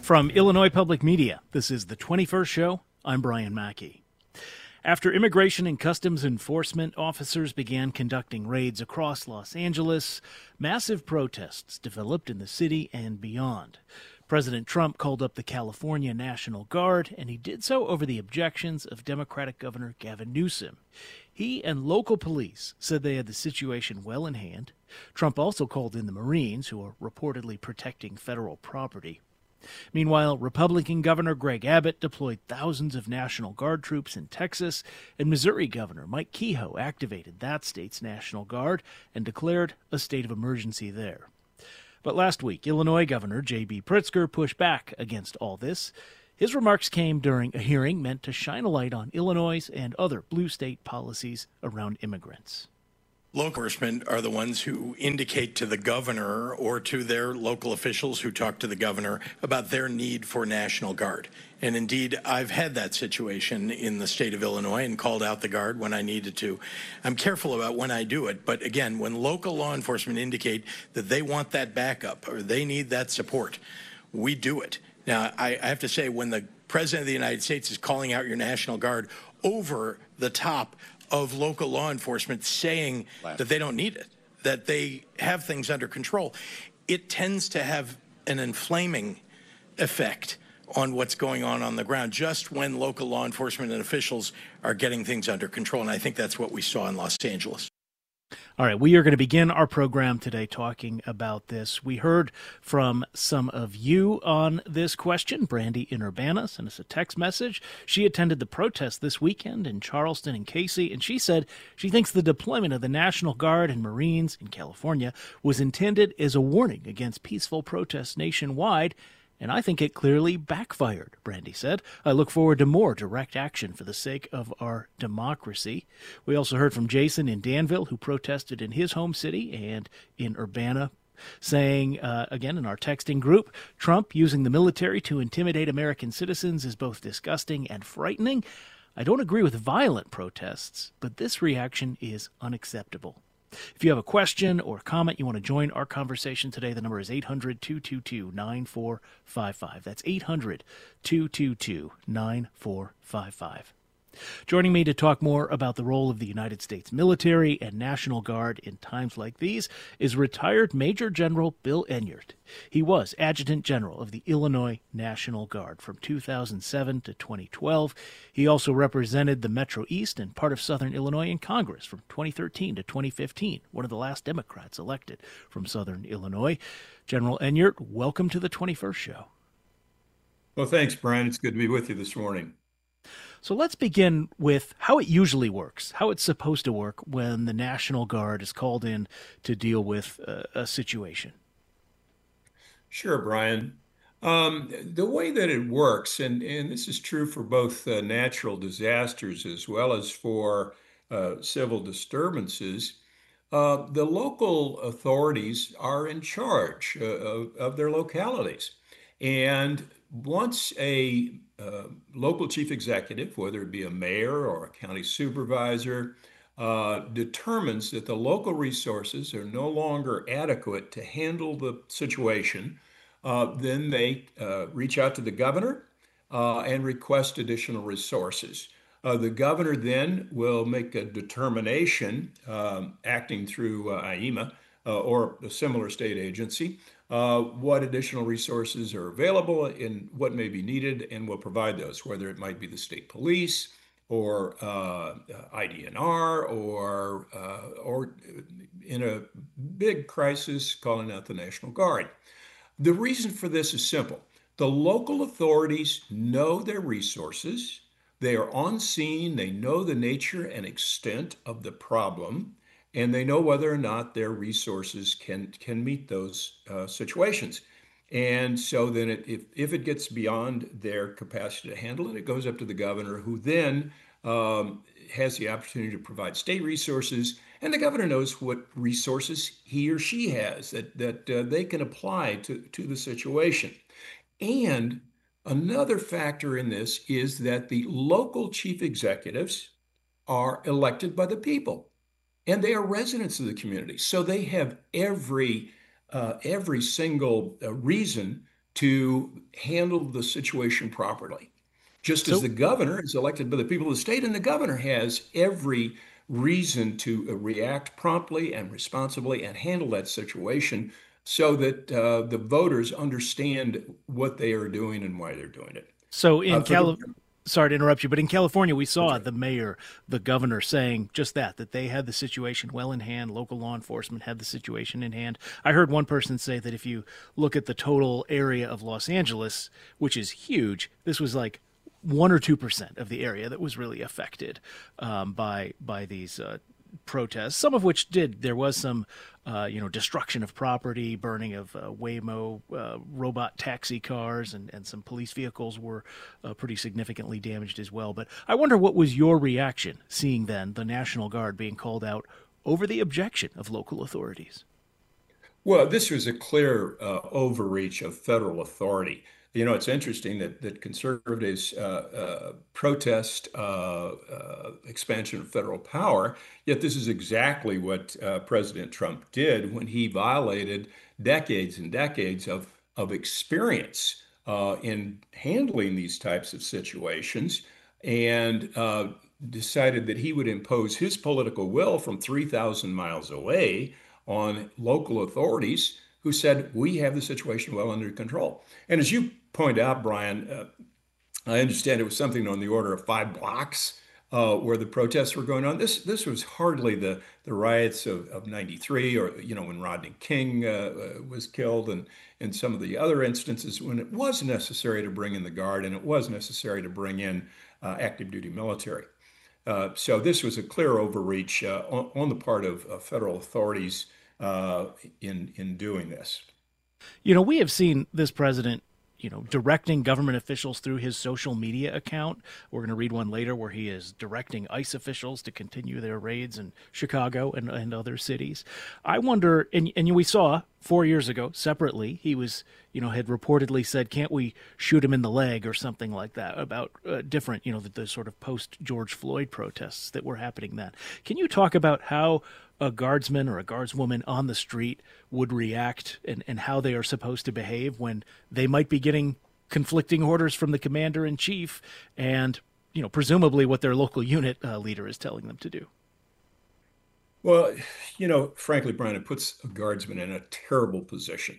From Illinois Public Media, this is the 21st Show. I'm Brian Mackey. After Immigration and Customs Enforcement officers began conducting raids across Los Angeles, massive protests developed in the city and beyond. President Trump called up the California National Guard, and he did so over the objections of Democratic Governor Gavin Newsom. He and local police said they had the situation well in hand. Trump also called in the Marines, who are reportedly protecting federal property. Meanwhile, Republican Governor Greg Abbott deployed thousands of National Guard troops in Texas, and Missouri Governor Mike Kehoe activated that state's National Guard and declared a state of emergency there. But last week, Illinois Governor J.B. Pritzker pushed back against all this. His remarks came during a hearing meant to shine a light on Illinois' and other blue state policies around immigrants. Law enforcement are the ones who indicate to the governor or to their local officials who talk to the governor about their need for National Guard. And indeed, I've had that situation in the state of Illinois and called out the Guard when I needed to. I'm careful about when I do it, but again, when local law enforcement indicate that they want that backup or they need that support, we do it. Now, I have to say, when the President of the United States is calling out your National Guard over the top of local law enforcement saying that they don't need it, that they have things under control, it tends to have an inflaming effect on what's going on the ground, just when local law enforcement and officials are getting things under control. And I think that's what we saw in Los Angeles. All right, we are going to begin our program today talking about this. We heard from some of you on this question. Brandy in Urbana sent us a text message. She attended the protest this weekend in Charleston and Casey, and she said she thinks the deployment of the National Guard and Marines in California was intended as a warning against peaceful protests nationwide, and I think it clearly backfired, Brandy said. I look forward to more direct action for the sake of our democracy. We also heard from Jason in Danville, who protested in his home city and in Urbana, saying, again, in our texting group, Trump using the military to intimidate American citizens is both disgusting and frightening. I don't agree with violent protests, but this reaction is unacceptable. If you have a question or comment, you want to join our conversation today, the number is 800-222-9455. That's 800-222-9455. Joining me to talk more about the role of the United States military and National Guard in times like these is retired Major General Bill Enyart. He was Adjutant General of the Illinois National Guard from 2007 to 2012. He also represented the Metro East and part of Southern Illinois in Congress from 2013 to 2015, one of the last Democrats elected from Southern Illinois. General Enyart, welcome to the 21st Show. Well, thanks, Brian. It's good to be with you this morning. So let's begin with how it usually works, how it's supposed to work when the National Guard is called in to deal with a situation. Sure, Brian. The way that it works, and this is true for both natural disasters as well as for civil disturbances, the local authorities are in charge of their localities. And once a local chief executive, whether it be a mayor or a county supervisor, determines that the local resources are no longer adequate to handle the situation, then they reach out to the governor and request additional resources. The governor then will make a determination, acting through IEMA or a similar state agency, what additional resources are available and what may be needed, and will provide those, whether it might be the state police or IDNR or in a big crisis, calling out the National Guard. The reason for this is simple. The local authorities know their resources. They are on scene. They know the nature and extent of the problem, and they know whether or not their resources can meet those situations. And so then if it gets beyond their capacity to handle it, it goes up to the governor, who then has the opportunity to provide state resources. And the governor knows what resources he or she has that they can apply to the situation. And another factor in this is that the local chief executives are elected by the people, and they are residents of the community. So they have every single reason to handle the situation properly. Just as So the governor is elected by the people of the state, and the governor has every reason to react promptly and responsibly and handle that situation so that the voters understand what they are doing and why they're doing it. So in For the sorry to interrupt you, but in California, we That's saw right. the mayor, the governor saying just that they had the situation well in hand. Local law enforcement had the situation in hand. I heard one person say that if you look at the total area of Los Angeles, which is huge, this was like 1 or 2% of the area that was really affected by these protests. Some of which did. There was some, destruction of property, burning of Waymo robot taxi cars, and some police vehicles were pretty significantly damaged as well. But I wonder what was your reaction seeing then the National Guard being called out over the objection of local authorities? Well, this was a clear overreach of federal authority. It's interesting that conservatives protest expansion of federal power, yet this is exactly what President Trump did when he violated decades and decades of experience in handling these types of situations and decided that he would impose his political will from 3,000 miles away on local authorities who said, we have the situation well under control. And as you point out, Brian, I understand it was something on the order of 5 blocks where the protests were going on. This was hardly the riots of '93 or, when Rodney King was killed and some of the other instances when it was necessary to bring in the Guard and it was necessary to bring in active duty military. So this was a clear overreach on the part of federal authorities in doing this. We have seen this president, directing government officials through his social media account. We're going to read one later where he is directing ICE officials to continue their raids in Chicago and other cities. I wonder, and we saw 4 years ago separately, he was, had reportedly said, can't we shoot him in the leg or something like that about different, the sort of post George Floyd protests that were happening then. Can you talk about how a guardsman or a guardswoman on the street would react and how they are supposed to behave when they might be getting conflicting orders from the commander in chief and, presumably what their local unit leader is telling them to do? Well, frankly, Brian, it puts a guardsman in a terrible position.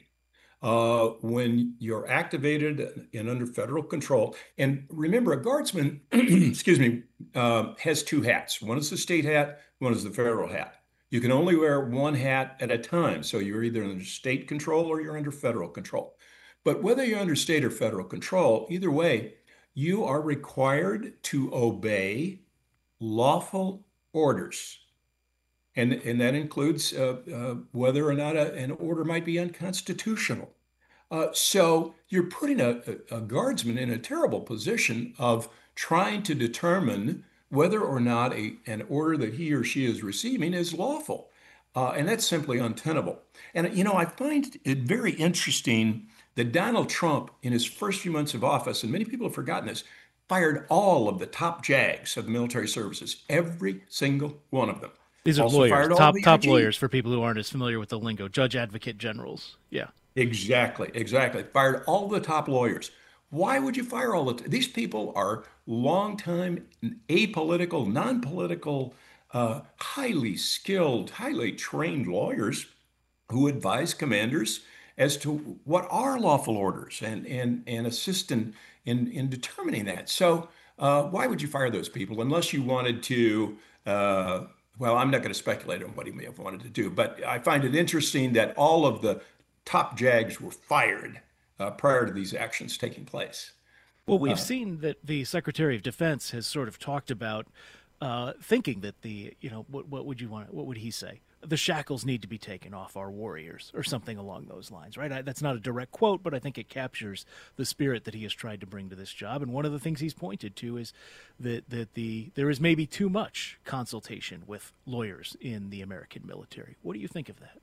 When you're activated and under federal control, and remember, a guardsman, excuse me, has two hats. One is the state hat, one is the federal hat. You can only wear one hat at a time. So you're either under state control or you're under federal control. But whether you're under state or federal control, either way, you are required to obey lawful orders. And that includes whether or not an order might be unconstitutional. So you're putting a guardsman in a terrible position of trying to determine whether or not an order that he or she is receiving is lawful. And that's simply untenable. And, I find it very interesting that Donald Trump, in his first few months of office, and many people have forgotten this, fired all of the top JAGs of the military services, every single one of them. These are Also lawyers, fired all top the top IG. lawyers for people who aren't as familiar with the lingo. Judge, advocate, generals. Yeah. Exactly, exactly. Fired all the top lawyers. Why would you fire all these people are longtime apolitical, non-political, highly skilled, highly trained lawyers who advise commanders as to what are lawful orders and assist in determining that. So why would you fire those people unless you wanted to? Well, I'm not going to speculate on what he may have wanted to do, but I find it interesting that all of the top JAGs were fired prior to these actions taking place. Well, we've Uh, seen that the Secretary of Defense has sort of talked about thinking that what would you want? What would he say? The shackles need to be taken off our warriors, or something along those lines, right? That's not a direct quote, but I think it captures the spirit that he has tried to bring to this job. And one of the things he's pointed to is that there is maybe too much consultation with lawyers in the American military. What do you think of that?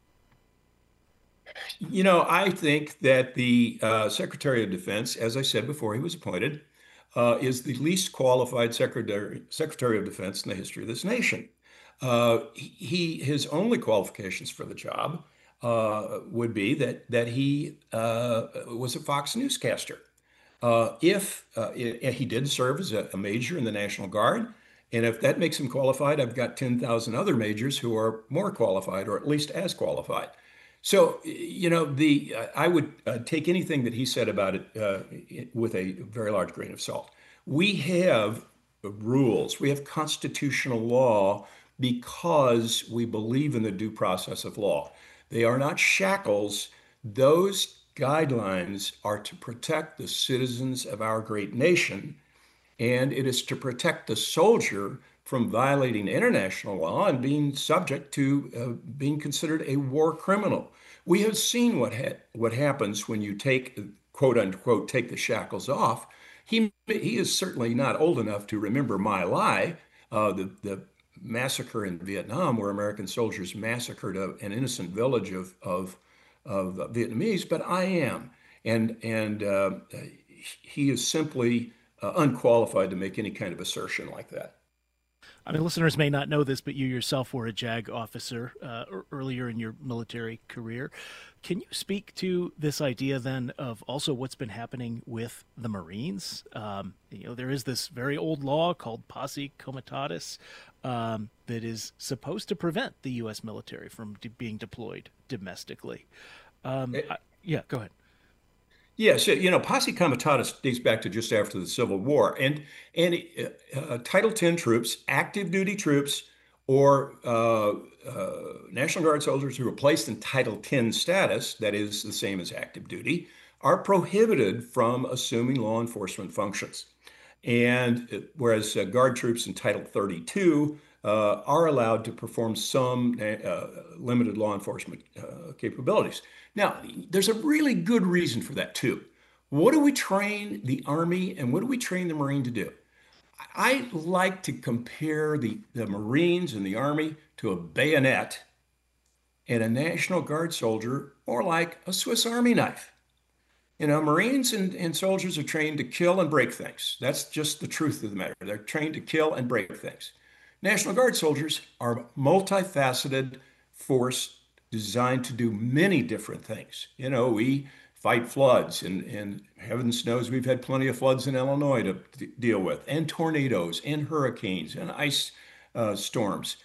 I think that the Secretary of Defense, as I said before, he was appointed, is the least qualified Secretary of Defense in the history of this nation. His only qualifications for the job would be that he was a Fox newscaster. If he did serve as a major in the National Guard, and if that makes him qualified, I've got 10,000 other majors who are more qualified, or at least as qualified. So, the I would take anything that he said about it with a very large grain of salt. We have rules, we have constitutional law because we believe in the due process of law. They are not shackles. Those guidelines are to protect the citizens of our great nation, and it is to protect the soldier from violating international law and being subject to being considered a war criminal. We have seen what happens when you take, quote unquote, take the shackles off. He is certainly not old enough to remember My Lai, the massacre in Vietnam, where American soldiers massacred an innocent village of Vietnamese, but I am, and he is simply unqualified to make any kind of assertion like that. I mean, listeners may not know this, but you yourself were a JAG officer earlier in your military career. Can you speak to this idea then of also what's been happening with the Marines? There is this very old law called Posse Comitatus that is supposed to prevent the U.S. military from being deployed domestically. Yeah, go ahead. Yes, Posse Comitatus dates back to just after the Civil War, and Title X troops, active duty troops, or National Guard soldiers who are placed in Title X status, that is the same as active duty, are prohibited from assuming law enforcement functions. And whereas Guard troops in Title 32 are allowed to perform some limited law enforcement capabilities. Now, there's a really good reason for that too. What do we train the Army and what do we train the Marine to do? I like to compare the Marines and the Army to a bayonet, and a National Guard soldier more like a Swiss Army knife. Marines and soldiers are trained to kill and break things. That's just the truth of the matter. They're trained to kill and break things. National Guard soldiers are multifaceted force designed to do many different things. We fight floods, and heavens knows we've had plenty of floods in Illinois to deal with, and tornadoes, and hurricanes, and ice storms.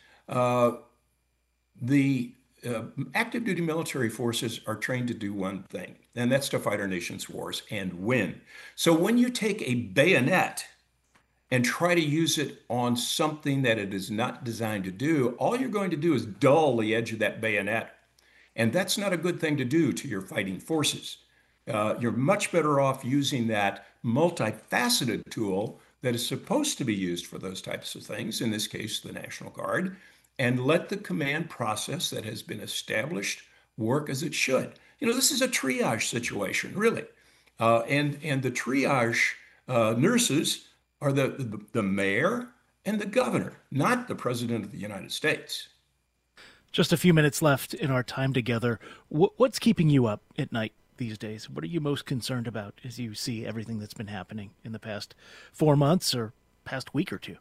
The active duty military forces are trained to do one thing, and that's to fight our nation's wars and win. So when you take a bayonet and try to use it on something that it is not designed to do, all you're going to do is dull the edge of that bayonet. And that's not a good thing to do to your fighting forces. You're much better off using that multifaceted tool that is supposed to be used for those types of things, in this case, the National Guard, and let the command process that has been established work as it should. This is a triage situation, really. And the triage nurses are the mayor and the governor, not the president of the United States. Just a few minutes left in our time together. What's keeping you up at night these days? What are you most concerned about as you see everything that's been happening in the past 4 months or past week or two?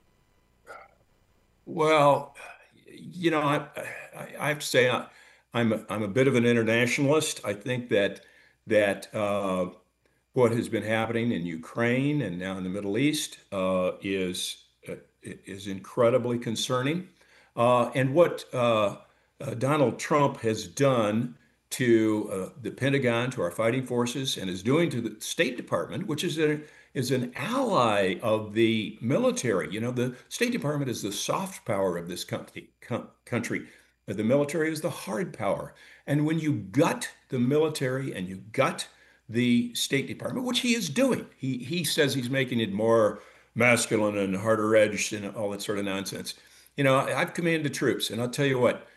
Well, I have to say I'm a bit of an internationalist. I think that what has been happening in Ukraine and now in the Middle East is incredibly concerning. And what Donald Trump has done to the Pentagon, to our fighting forces, and is doing to the State Department, which is an ally of the military. The State Department is the soft power of this country. The military is the hard power. And when you gut the military and you gut the State Department, which he is doing, he says he's making it more masculine and harder edged and all that sort of nonsense. I've commanded troops, and I'll tell you what,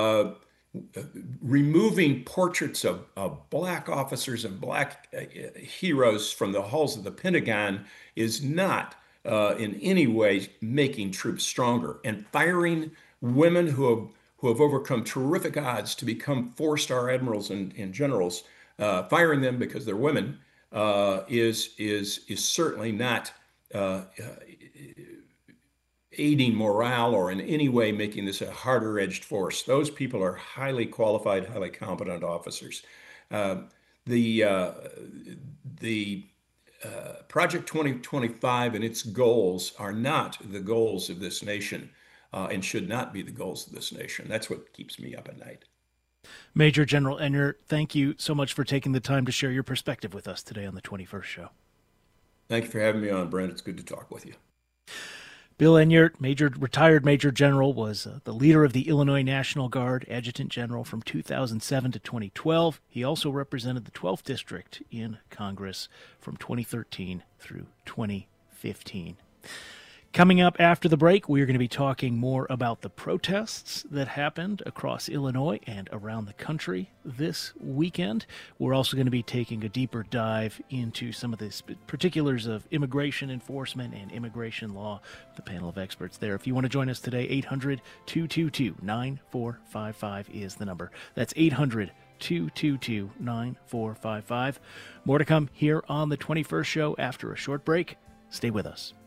removing portraits of black officers and black heroes from the halls of the Pentagon is not in any way making troops stronger. And firing women who have overcome terrific odds to become four-star admirals and generals, firing them because they're women is certainly not aiding morale or in any way making this a harder-edged force. Those people are highly qualified, highly competent officers. Uh, the uh, the Project 2025 and its goals are not the goals of this nation, and should not be the goals of this nation. That's what keeps me up at night. Major General Enyart, thank you so much for taking the time to share your perspective with us today on the 21st Show. Thank you for having me on, Brent. It's good to talk with you. Bill Enyart, retired Major General, was the leader of the Illinois National Guard, Adjutant General from 2007 to 2012. He also represented the 12th District in Congress from 2013 through 2015. Coming up after the break, we are going to be talking more about the protests that happened across Illinois and around the country this weekend. We're also going to be taking a deeper dive into some of the particulars of immigration enforcement and immigration law with a panel of experts there. If you want to join us today, 800-222-9455 is the number. That's 800-222-9455. More to come here on the 21st Show after a short break. Stay with us.